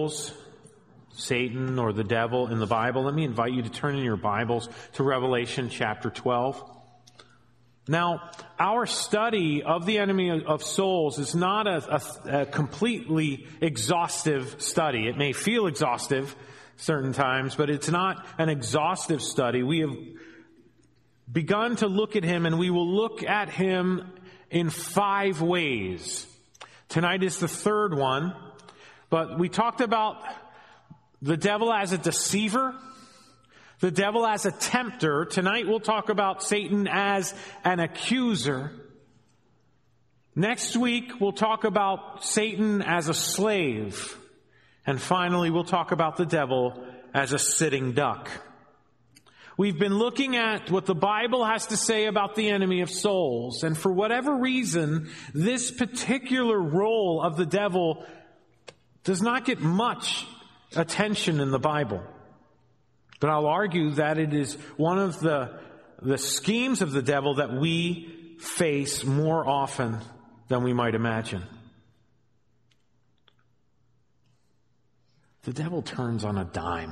souls, Satan or the devil in the Bible, let me invite you to turn in your Bibles to Revelation chapter 12. Now, our study of the enemy of souls is not a completely exhaustive study. It may feel exhaustive certain times, but it's not an exhaustive study. We have begun to look at him, and we will look at him in 5 ways. Tonight is the 3rd one, but we talked about the devil as a deceiver, the devil as a tempter. Tonight we'll talk about Satan as an accuser. Next week we'll talk about Satan as a slave. And finally we'll talk about the devil as a sitting duck. We've been looking at what the Bible has to say about the enemy of souls. And for whatever reason, this particular role of the devil does not get much attention in the Bible. But I'll argue that it is one of the schemes of the devil that we face more often than we might imagine. The devil turns on a dime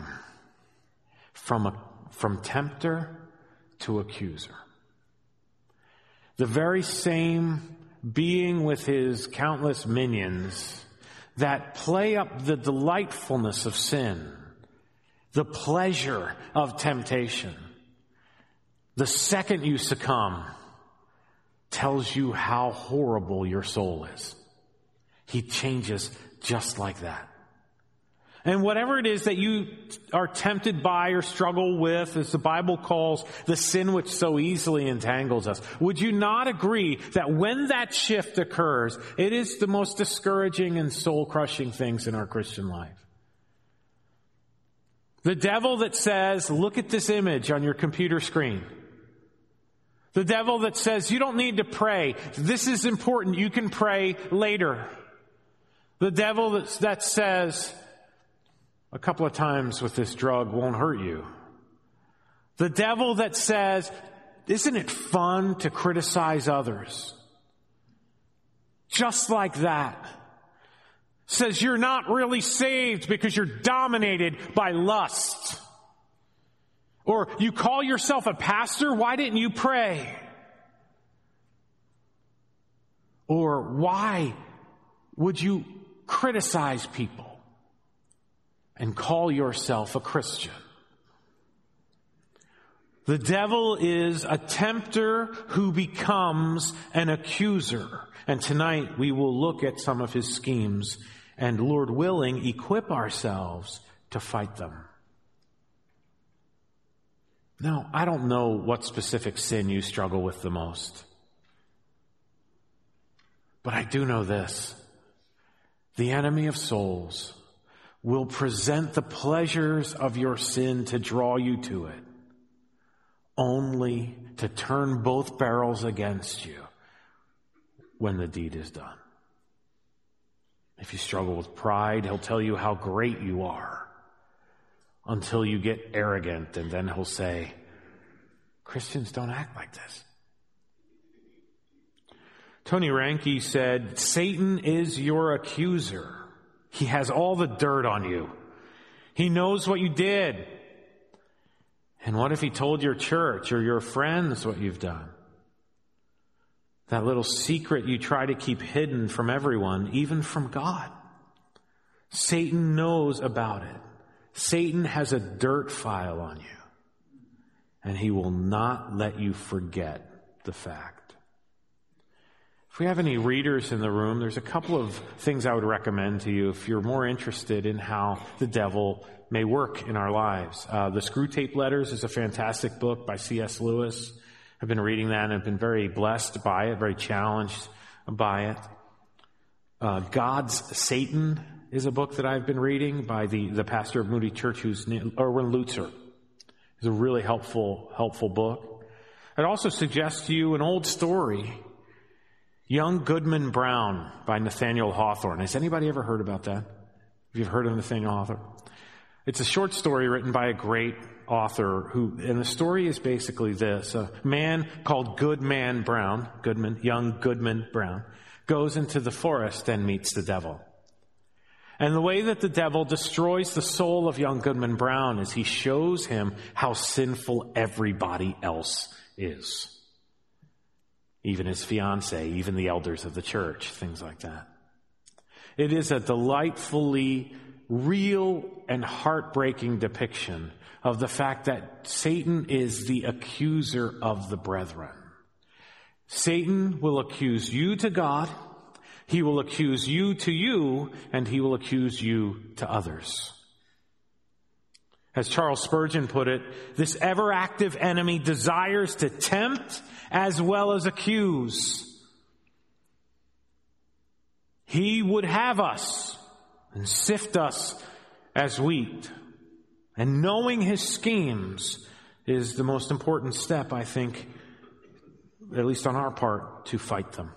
from tempter to accuser. The very same being with his countless minions that play up the delightfulness of sin, the pleasure of temptation, the second you succumb, tells you how horrible your soul is. He changes just like that. And whatever it is that you are tempted by or struggle with, as the Bible calls the sin which so easily entangles us, would you not agree that when that shift occurs, it is the most discouraging and soul-crushing things in our Christian life? The devil that says, look at this image on your computer screen. The devil that says, you don't need to pray. This is important. You can pray later. The devil that says, a couple of times with this drug won't hurt you. The devil that says, isn't it fun to criticize others? Just like that. Says you're not really saved because you're dominated by lust. Or you call yourself a pastor, why didn't you pray? Or why would you criticize people and call yourself a Christian? The devil is a tempter who becomes an accuser. And tonight we will look at some of his schemes and, Lord willing, equip ourselves to fight them. Now, I don't know what specific sin you struggle with the most. But I do know this. The enemy of souls will present the pleasures of your sin to draw you to it, only to turn both barrels against you when the deed is done. If you struggle with pride, he'll tell you how great you are until you get arrogant, and then he'll say, Christians don't act like this. Tony Reinke said, Satan is your accuser. He has all the dirt on you. He knows what you did. And what if he told your church or your friends what you've done? That little secret you try to keep hidden from everyone, even from God. Satan knows about it. Satan has a dirt file on you. And he will not let you forget the fact. If we have any readers in the room, there's a couple of things I would recommend to you if you're more interested in how the devil may work in our lives. The Screwtape Letters is a fantastic book by C.S. Lewis. I've been reading that and I've been very blessed by it, very challenged by it. God's Satan is a book that I've been reading by the pastor of Moody Church, who's Erwin Lutzer. It's a really helpful book. I'd also suggest to you an old story, Young Goodman Brown by Nathaniel Hawthorne. Has anybody ever heard about that? Have you heard of Nathaniel Hawthorne? It's a short story written by a great author and the story is basically this. A man called Young Goodman Brown, goes into the forest and meets the devil. And the way that the devil destroys the soul of young Goodman Brown is he shows him how sinful everybody else is. Even his fiancée, even the elders of the church, things like that. It is a delightfully real and heartbreaking depiction of the fact that Satan is the accuser of the brethren. Satan will accuse you to God, he will accuse you to you, and he will accuse you to others. As Charles Spurgeon put it, this ever-active enemy desires to tempt as well as accuse. He would have us and sift us as wheat. And knowing his schemes is the most important step, I think, at least on our part, to fight them.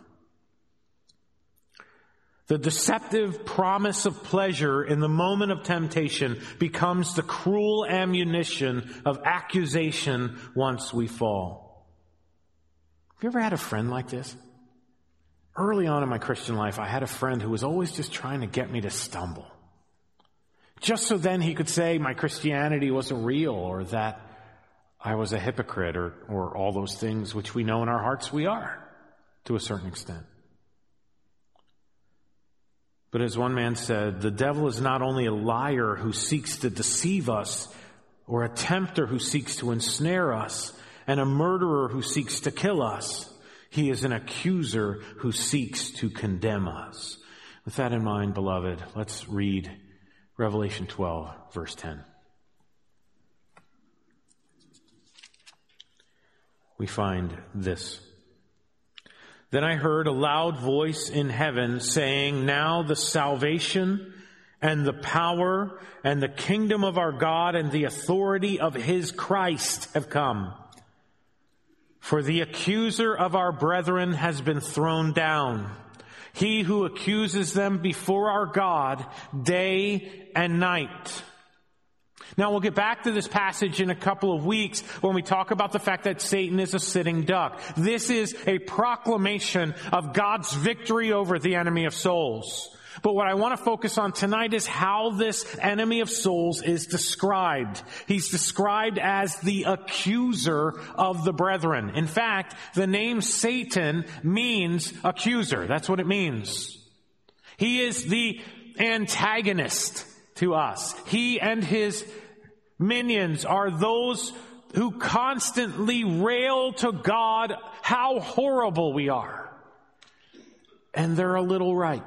The deceptive promise of pleasure in the moment of temptation becomes the cruel ammunition of accusation once we fall. Have you ever had a friend like this? Early on in my Christian life, I had a friend who was always just trying to get me to stumble. Just so then he could say my Christianity wasn't real, or that I was a hypocrite, or all those things which we know in our hearts we are, to a certain extent. But as one man said, the devil is not only a liar who seeks to deceive us, or a tempter who seeks to ensnare us, and a murderer who seeks to kill us. He is an accuser who seeks to condemn us. With that in mind, beloved, let's read Revelation 12, verse 10. We find this. Then I heard a loud voice in heaven saying, now the salvation and the power and the kingdom of our God and the authority of his Christ have come. For the accuser of our brethren has been thrown down, he who accuses them before our God day and night. Now we'll get back to this passage in a couple of weeks when we talk about the fact that Satan is a sitting duck. This is a proclamation of God's victory over the enemy of souls. But what I want to focus on tonight is how this enemy of souls is described. He's described as the accuser of the brethren. In fact, the name Satan means accuser. That's what it means. He is the antagonist to us. He and his minions are those who constantly rail to God how horrible we are. And they're a little right.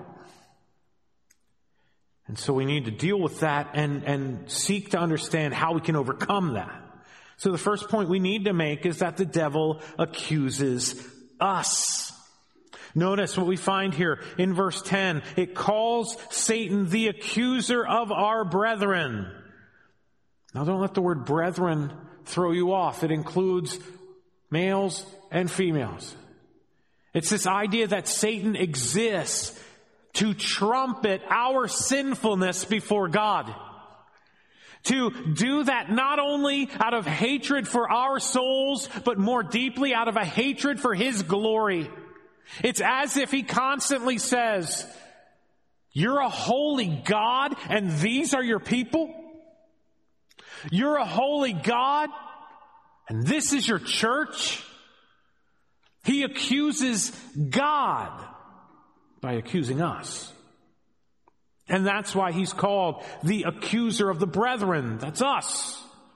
And so we need to deal with that and seek to understand how we can overcome that. So the first point we need to make is that the devil accuses us. Notice what we find here in verse 10. It calls Satan the accuser of our brethren. Now don't let the word brethren throw you off. It includes males and females. It's this idea that Satan exists to trumpet our sinfulness before God. To do that not only out of hatred for our souls, but more deeply out of a hatred for his glory. It's as if he constantly says, you're a holy God and these are your people? You're a holy God and this is your church? He accuses God by accusing us. And that's why he's called the accuser of the brethren. That's us.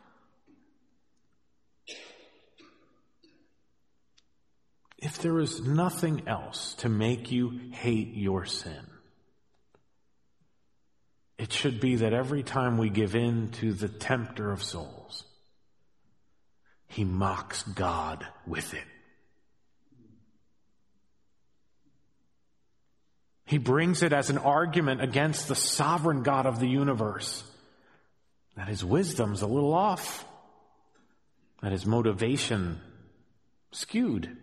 If there is nothing else to make you hate your sin, it should be that every time we give in to the tempter of souls, he mocks God with it. He brings it as an argument against the sovereign God of the universe, that his wisdom's a little off, that his motivation skewed.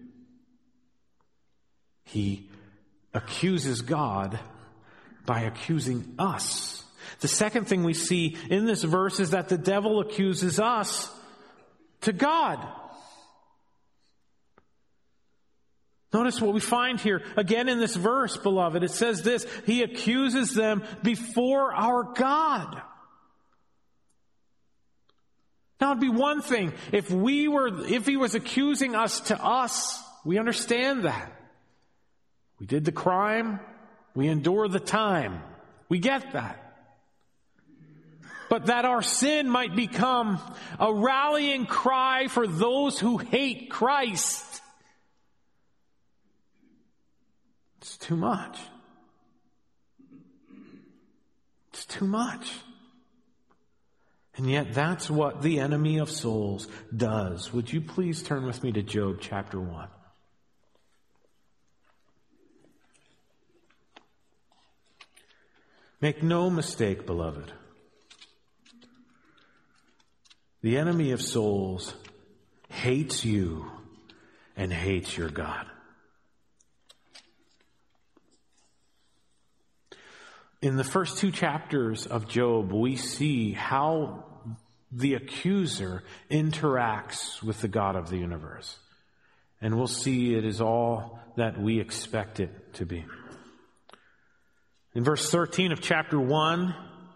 He accuses God by accusing us. The second thing we see in this verse is that the devil accuses us to God. Notice what we find here again in this verse, beloved. It says this: he accuses them before our God. Now it'd be one thing if he was accusing us to us. We understand that. We did the crime. We endure the time. We get that. But that our sin might become a rallying cry for those who hate Christ, it's too much. It's too much. And yet that's what the enemy of souls does. Would you please turn with me to Job chapter 1? Make no mistake, beloved. The enemy of souls hates you and hates your God. In the first 2 chapters of Job, we see how the accuser interacts with the God of the universe. And we'll see it is all that we expect it to be. In verse 13 of chapter 1,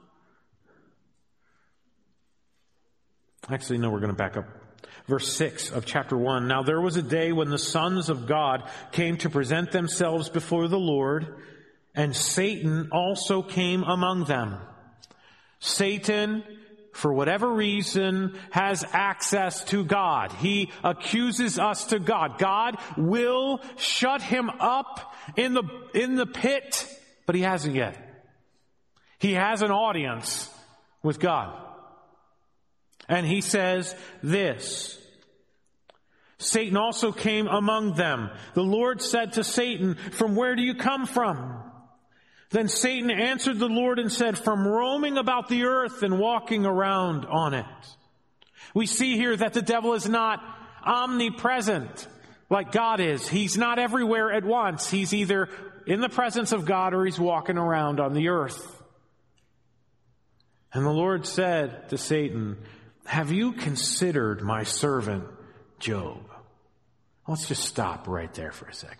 actually, no, we're going to back up. Verse 6 of chapter 1. Now there was a day when the sons of God came to present themselves before the Lord, and Satan also came among them. Satan, for whatever reason, has access to God. He accuses us to God. God will shut him up in the pit, but he hasn't yet. He has an audience with God. And he says this: Satan also came among them. The Lord said to Satan, "From where do you come from?" Then Satan answered the Lord and said, "From roaming about the earth and walking around on it." We see here that the devil is not omnipresent like God is. He's not everywhere at once. He's either in the presence of God or he's walking around on the earth. And the Lord said to Satan, "Have you considered my servant Job?" Let's just stop right there for a second.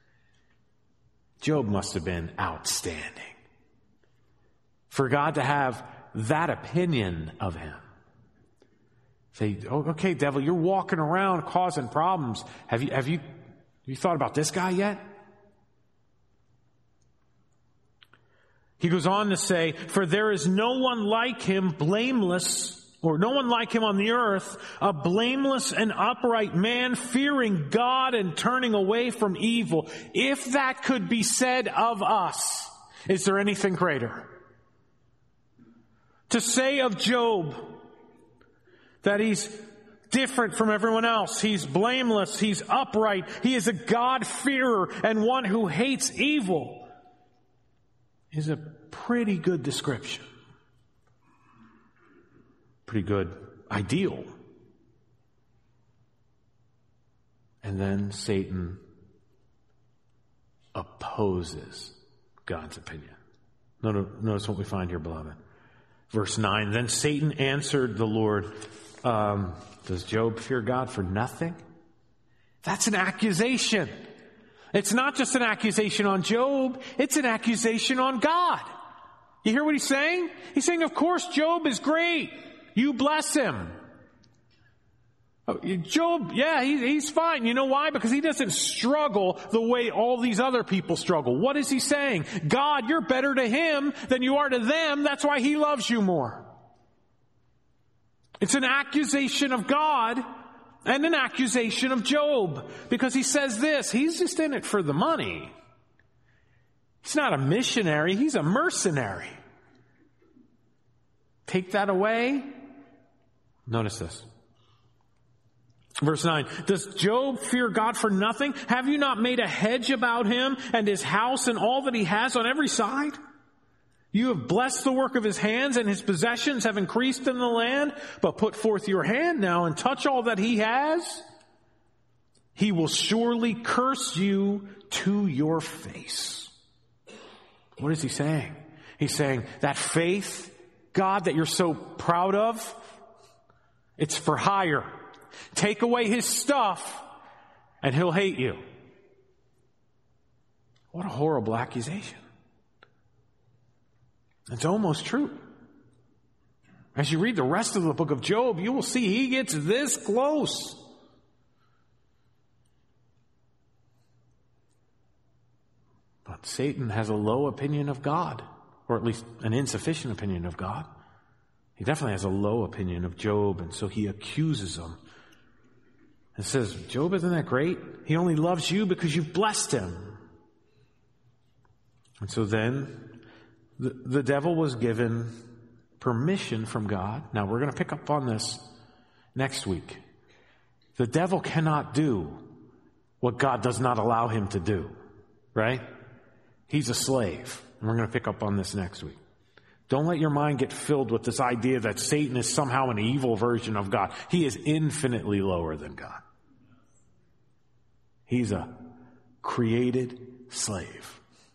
Job must have been outstanding for God to have that opinion of him. Say, "Oh, okay, devil, you're walking around causing problems. Have you thought about this guy yet?" He goes on to say, "For there is no one like him blameless, or no one like him on the earth, a blameless and upright man, fearing God and turning away from evil." If that could be said of us, is there anything greater? To say of Job that he's different from everyone else, he's blameless, he's upright, he is a God-fearer and one who hates evil, is a pretty good description. Pretty good ideal. And then Satan opposes God's opinion. Notice what we find here, beloved. Verse 9, then Satan answered the Lord, "Does Job fear God for nothing?" That's an accusation. It's not just an accusation on Job, it's an accusation on God. You hear what he's saying? He's saying, of course, Job is great. You bless him. Job, yeah, he's fine. You know why? Because he doesn't struggle the way all these other people struggle. What is he saying? God, you're better to him than you are to them. That's why he loves you more. It's an accusation of God and an accusation of Job. Because he says this, he's just in it for the money. He's not a missionary, he's a mercenary. Take that away. Notice this. Verse 9, does Job fear God for nothing? Have you not made a hedge about him and his house and all that he has on every side? You have blessed the work of his hands, and his possessions have increased in the land. But put forth your hand now and touch all that he has. He will surely curse you to your face. What is he saying? He's saying that faith, God, that you're so proud of, it's for hire. Take away his stuff and he'll hate you. What a horrible accusation. It's almost true. As you read the rest of the book of Job, you will see he gets this close. But Satan has a low opinion of God, or at least an insufficient opinion of God. He definitely has a low opinion of Job, and so he accuses him and says, Job, isn't that great? He only loves you because you've blessed him. And so then the devil was given permission from God. Now we're going to pick up on this next week. The devil cannot do what God does not allow him to do, right? He's a slave. And we're going to pick up on this next week. Don't let your mind get filled with this idea that Satan is somehow an evil version of God. He is infinitely lower than God. He's a created slave.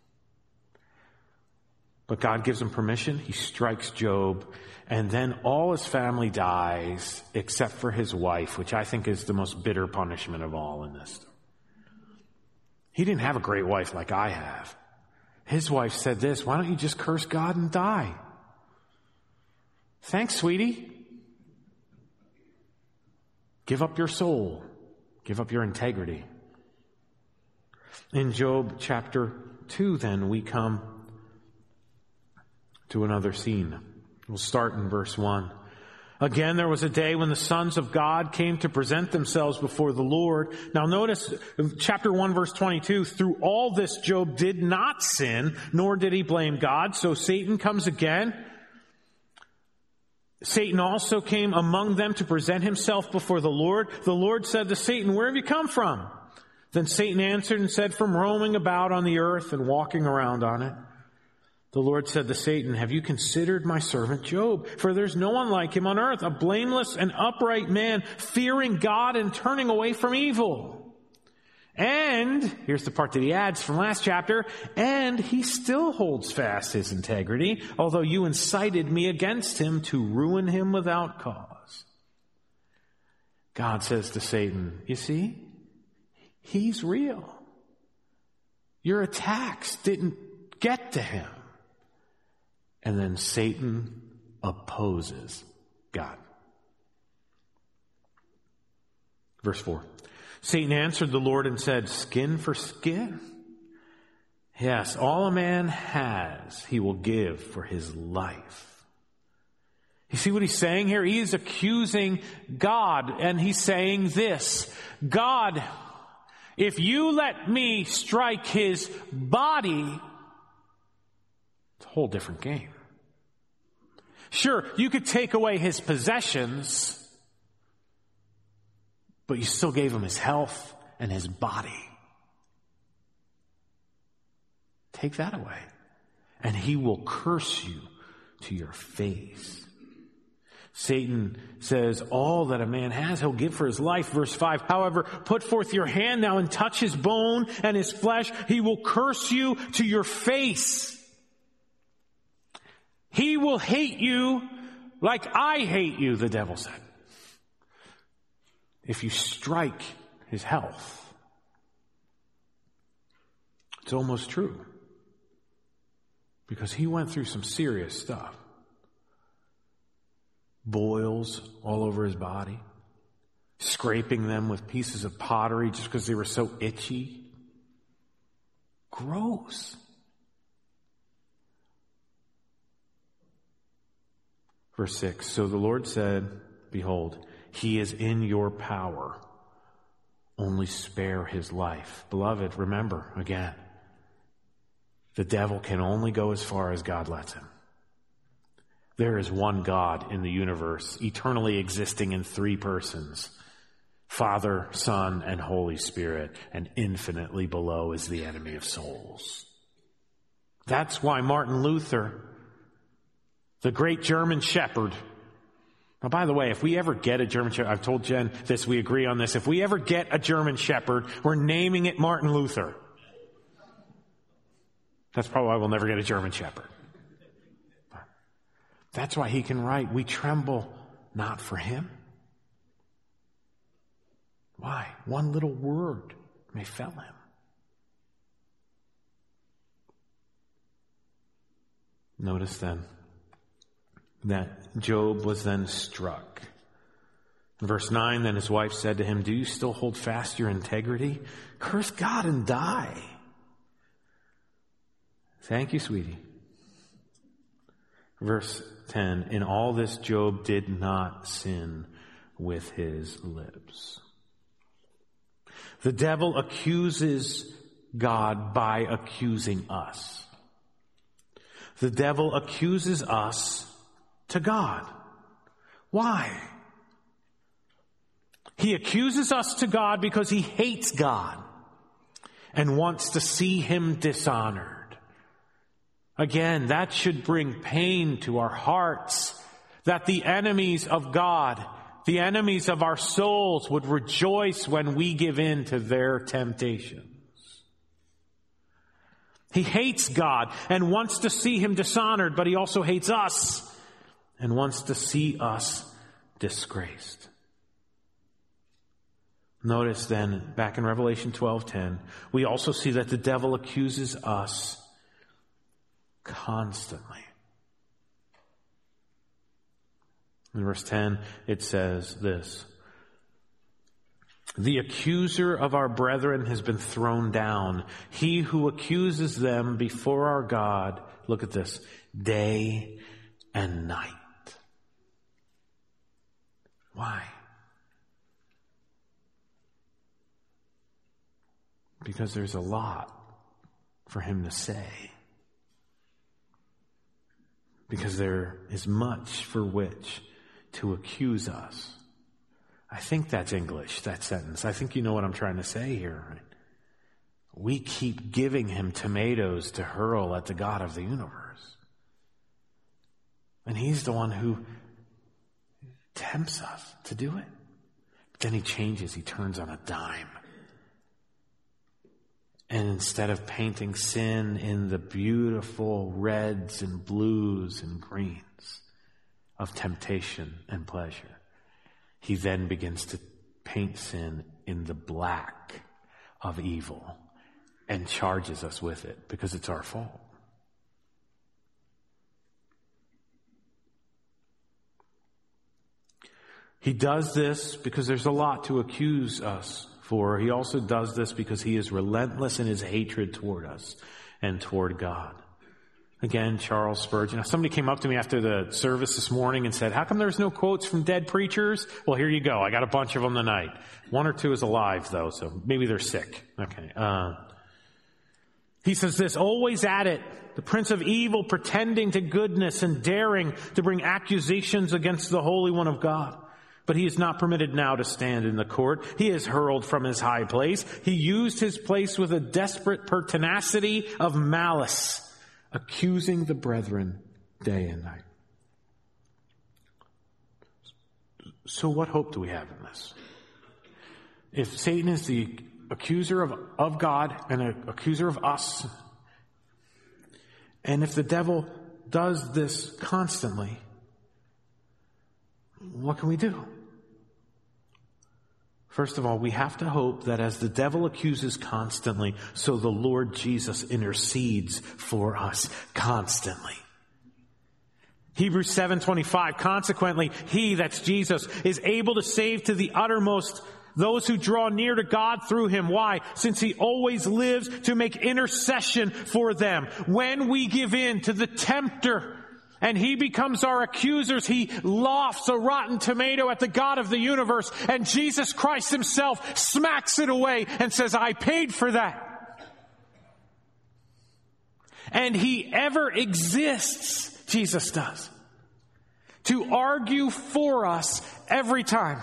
But God gives him permission. He strikes Job. And then all his family dies except for his wife, which I think is the most bitter punishment of all in this. He didn't have a great wife like I have. His wife said this, why don't you just curse God and die? Thanks, sweetie. Give up your soul. Give up your integrity. In Job chapter 2, then, we come to another scene. We'll start in verse 1. Again, there was a day when the sons of God came to present themselves before the Lord. Now notice chapter 1 verse 22, through all this Job did not sin, nor did he blame God. So Satan comes again. Satan also came among them to present himself before the Lord. The Lord said to Satan, where have you come from? Then Satan answered and said, from roaming about on the earth and walking around on it. The Lord said to Satan, have you considered my servant Job? For there's no one like him on earth, a blameless and upright man, fearing God and turning away from evil. And, here's the part that he adds from last chapter, and he still holds fast his integrity, although you incited me against him to ruin him without cause. God says to Satan, you see, he's real. Your attacks didn't get to him. And then Satan opposes God. Verse 4. Satan answered the Lord and said, skin for skin? Yes, all a man has, he will give for his life. You see what he's saying here? He is accusing God, and he's saying this, God, if you let me strike his body, it's a whole different game. Sure, you could take away his possessions, but you still gave him his health and his body. Take that away, and he will curse you to your face. Satan says, all that a man has, he'll give for his life. Verse 5, however, put forth your hand now and touch his bone and his flesh. He will curse you to your face. He will hate you like I hate you, the devil said. If you strike his health. It's almost true. Because he went through some serious stuff. Boils all over his body. Scraping them with pieces of pottery just because they were so itchy. Gross. Verse 6, so the Lord said, behold, he is in your power. Only spare his life. Beloved, remember, again, the devil can only go as far as God lets him. There is one God in the universe, eternally existing in three persons. Father, Son, and Holy Spirit, and infinitely below is the enemy of souls. That's why Martin Luther, the great German shepherd. Now, by the way, if we ever get a German shepherd, I've told Jen this, we agree on this. If we ever get a German shepherd, we're naming it Martin Luther. That's probably why we'll never get a German shepherd. That's why he can write, we tremble not for him. Why? One little word may fell him. Notice then that Job was then struck. In verse 9, then his wife said to him, do you still hold fast your integrity? Curse God and die. Thank you, sweetie. Verse 10, in all this Job did not sin with his lips. The devil accuses God by accusing us. The devil accuses us to God. Why? He accuses us to God because he hates God and wants to see him dishonored. Again, that should bring pain to our hearts, that the enemies of God, the enemies of our souls, would rejoice when we give in to their temptations. He hates God and wants to see him dishonored, but he also hates us and wants to see us disgraced. Notice then, back in Revelation 12:10, we also see that the devil accuses us constantly. In verse 10, it says this, the accuser of our brethren has been thrown down. He who accuses them before our God, look at this, day and night. Why? Because there's a lot for him to say. Because there is much for which to accuse us. I think that's English, that sentence. I think you know what I'm trying to say here. Right? We keep giving him tomatoes to hurl at the God of the universe. And he's the one who tempts us to do it. But then he changes, he turns on a dime. And instead of painting sin in the beautiful reds and blues and greens of temptation and pleasure, he then begins to paint sin in the black of evil and charges us with it because it's our fault. He does this because there's a lot to accuse us for. He also does this because he is relentless in his hatred toward us and toward God. Again, Charles Spurgeon. Now, somebody came up to me after the service this morning and said, how come there's no quotes from dead preachers? Well, here you go. I got a bunch of them tonight. One or two is alive, though, so maybe they're sick. Okay. He says this, always at it, the prince of evil pretending to goodness and daring to bring accusations against the Holy One of God. But he is not permitted now to stand in the court. He is hurled from his high place. He used his place with a desperate pertinacity of malice, accusing the brethren day and night. So what hope do we have in this? If Satan is the accuser of God and an accuser of us, and if the devil does this constantly, what can we do? First of all, we have to hope that as the devil accuses constantly, so the Lord Jesus intercedes for us constantly. Hebrews 7:25, consequently, he, that's Jesus, is able to save to the uttermost those who draw near to God through him. Why? Since he always lives to make intercession for them. When we give in to the tempter, and he becomes our accusers, he lofts a rotten tomato at the God of the universe, and Jesus Christ himself smacks it away and says, I paid for that. And he ever exists, Jesus does, to argue for us every time.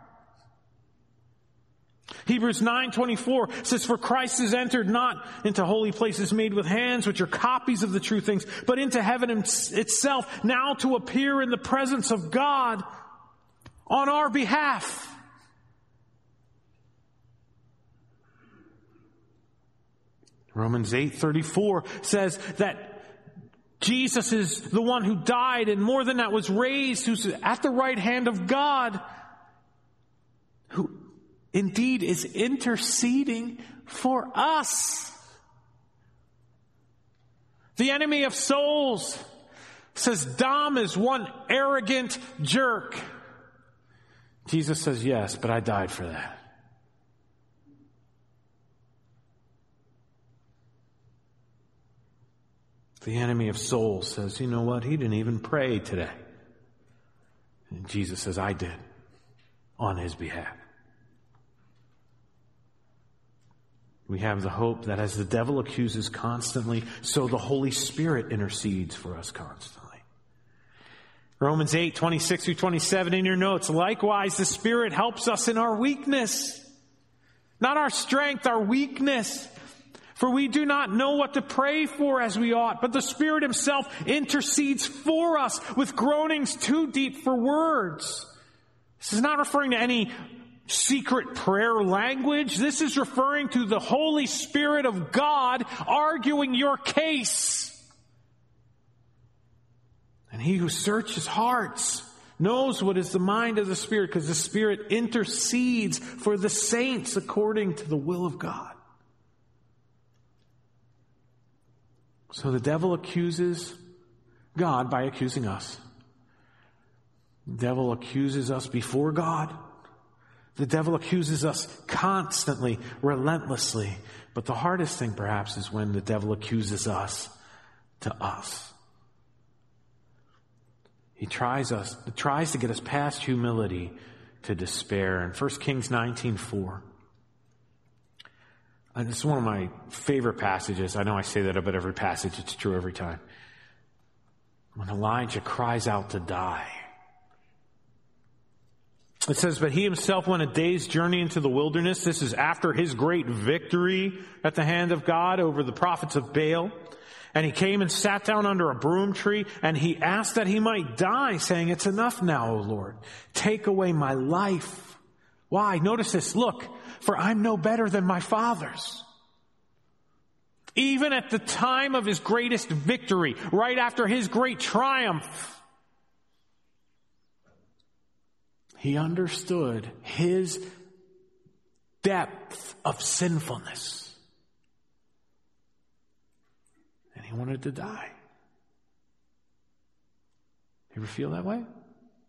Hebrews 9:24 says, for Christ has entered not into holy places made with hands, which are copies of the true things, but into heaven itself, now to appear in the presence of God on our behalf. Romans 8:34 says that Jesus is the one who died, and more than that was raised, who's at the right hand of God, who indeed is interceding for us. The enemy of souls, Says Dom is one arrogant jerk. Jesus says, yes, but I died for that. The enemy of souls says, you know what? He didn't even pray today. And Jesus says, I did on his behalf. We have the hope that as the devil accuses constantly, so the Holy Spirit intercedes for us constantly. Romans 8:26-27 in your notes. Likewise, the Spirit helps us in our weakness. Not our strength, our weakness. For we do not know what to pray for as we ought, but the Spirit himself intercedes for us with groanings too deep for words. This is not referring to any secret prayer language. This is referring to the Holy Spirit of God arguing your case. And he who searches hearts knows what is the mind of the Spirit, because the Spirit intercedes for the saints according to the will of God. So the devil accuses God by accusing us. The devil accuses us before God. The devil accuses us constantly, relentlessly. But the hardest thing perhaps is when the devil accuses us to us. He tries to get us past humility to despair. In 1 Kings 19:4. And it's one of my favorite passages. I know I say that about every passage. It's true every time. When Elijah cries out to die. It says, but he himself went a day's journey into the wilderness. This is after his great victory at the hand of God over the prophets of Baal. And he came and sat down under a broom tree, and he asked that he might die, saying, it's enough now, O Lord. Take away my life. Why? Notice this. Look, for I'm no better than my fathers. Even at the time of his greatest victory, right after his great triumph, he understood his depth of sinfulness. And he wanted to die. You ever feel that way? Have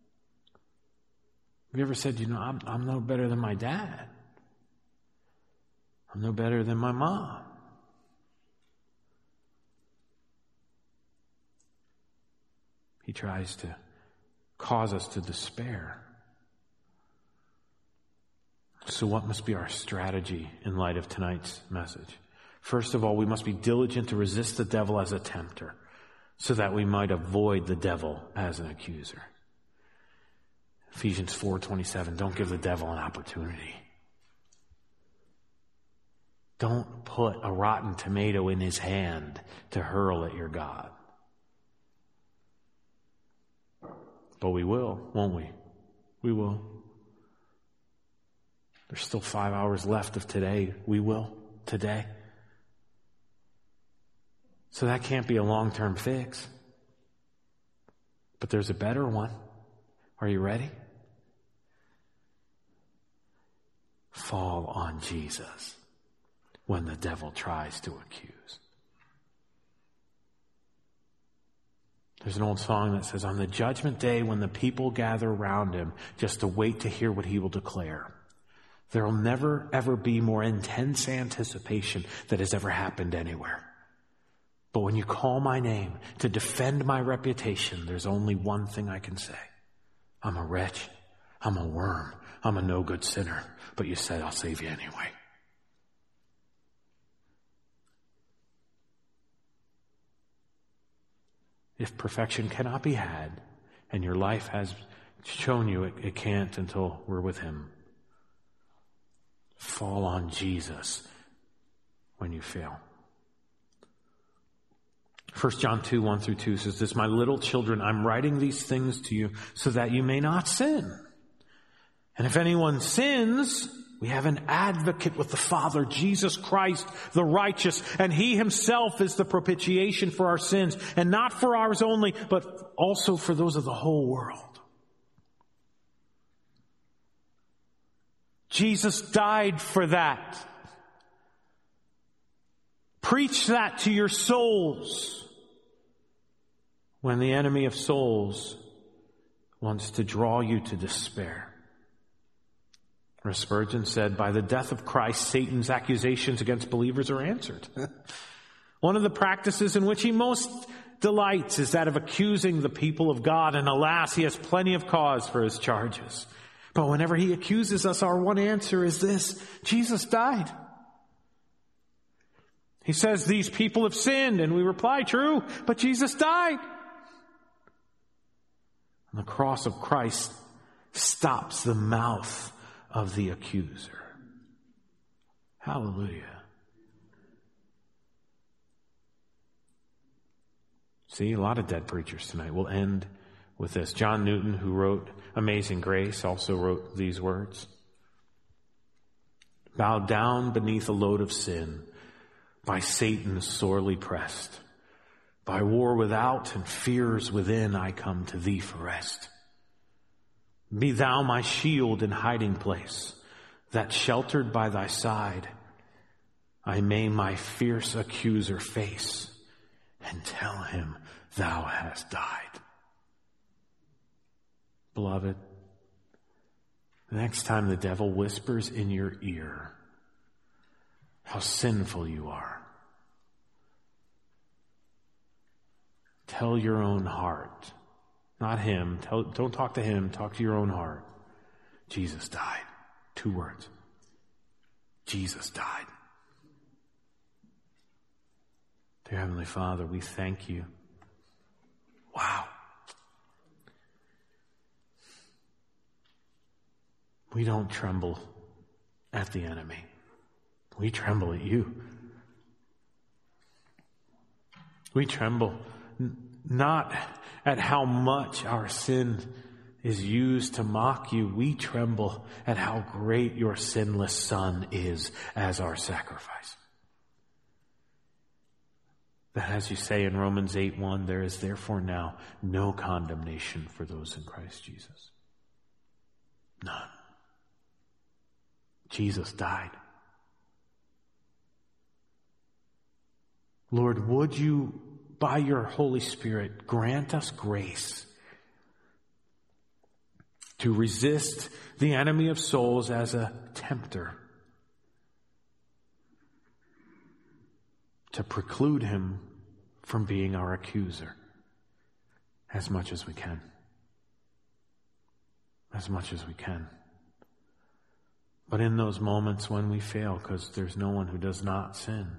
you ever said, I'm no better than my dad. I'm no better than my mom. He tries to cause us to despair. So what must be our strategy in light of tonight's message? First of all, we must be diligent to resist the devil as a tempter, so that we might avoid the devil as an accuser. Ephesians 4:27, don't give the devil an opportunity. Don't put a rotten tomato in his hand to hurl at your God. But we will, won't we? We will. There's still 5 hours left of today. We will, today. So that can't be a long-term fix. But there's a better one. Are you ready? Fall on Jesus when the devil tries to accuse. There's an old song that says, on the judgment day when the people gather around him just to wait to hear what he will declare, there will never, ever be more intense anticipation that has ever happened anywhere. But when you call my name to defend my reputation, there's only one thing I can say. I'm a wretch. I'm a worm. I'm a no good sinner. But you said I'll save you anyway. If perfection cannot be had, and your life has shown you it can't until we're with him, fall on Jesus when you fail. 1 John 2:1-2 says this, my little children, I'm writing these things to you so that you may not sin. And if anyone sins, we have an advocate with the Father, Jesus Christ, the righteous, and he himself is the propitiation for our sins, and not for ours only, but also for those of the whole world. Jesus died for that. Preach that to your souls when the enemy of souls wants to draw you to despair. Or Spurgeon said, by the death of Christ, Satan's accusations against believers are answered. One of the practices in which he most delights is that of accusing the people of God, and alas, he has plenty of cause for his charges. But whenever he accuses us, our one answer is this: Jesus died. He says, these people have sinned, and we reply, true, but Jesus died. And the cross of Christ stops the mouth of the accuser. Hallelujah. See, a lot of dead preachers tonight. We'll end with this. John Newton, who wrote Amazing Grace, also wrote these words. Bowed down beneath a load of sin, by Satan sorely pressed, by war without and fears within, I come to thee for rest. Be thou my shield and hiding place, that sheltered by thy side, I may my fierce accuser face, and tell him thou hast died. Beloved, the next time the devil whispers in your ear how sinful you are, tell your own heart, not him. Don't talk to him. Talk to your own heart. Jesus died. 2 words. Jesus died. Dear Heavenly Father, we thank you. Wow. We don't tremble at the enemy. We tremble at you. We tremble not at how much our sin is used to mock you. We tremble at how great your sinless Son is as our sacrifice. That, as you say in Romans 8:1, there is therefore now no condemnation for those in Christ Jesus. None. Jesus died. Lord, would you, by your Holy Spirit, grant us grace to resist the enemy of souls as a tempter, to preclude him from being our accuser as much as we can. As much as we can. But in those moments when we fail, because there's no one who does not sin,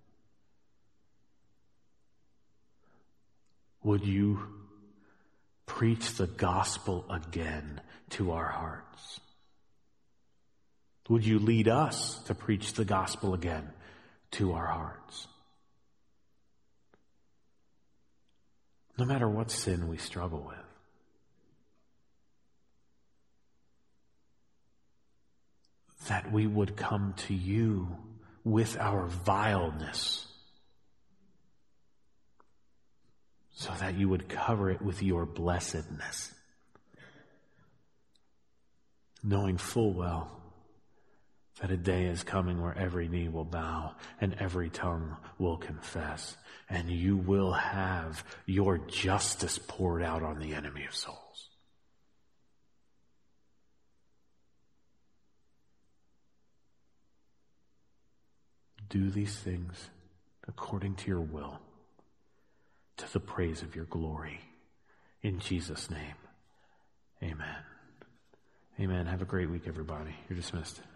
would you preach the gospel again to our hearts? Would you lead us to preach the gospel again to our hearts? No matter what sin we struggle with. That we would come to you with our vileness, so that you would cover it with your blessedness, knowing full well that a day is coming where every knee will bow and every tongue will confess, and you will have your justice poured out on the enemy of souls. Do these things according to your will, to the praise of your glory. In Jesus' name, amen. Amen. Have a great week, everybody. You're dismissed.